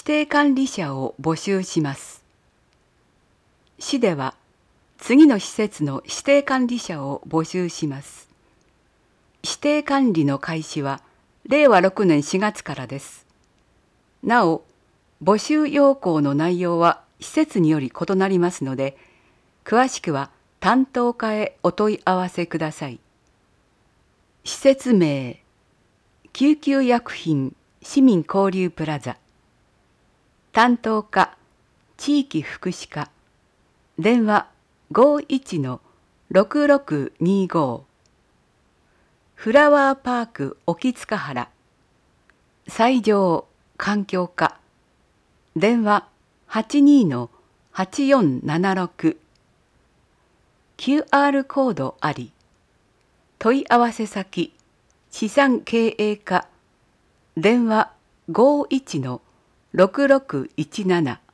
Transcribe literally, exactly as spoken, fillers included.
定管理者を募集します。市では次の施設の指定管理者を募集します。指定管理の開始はれいわろくねんしがつからです。なお、募集要項の内容は施設により異なりますので、詳しくは担当課へお問い合わせください。施設名、救急薬品市民交流プラザ。担当課、地域福祉課。電話ごいちのろくろくにご。フラワーパーク沖塚原。西条環境課。電話はちにのはちよんななろく。キューアール コードあり。問い合わせ先、資産経営課。電話ごいちのろくろくいちなな。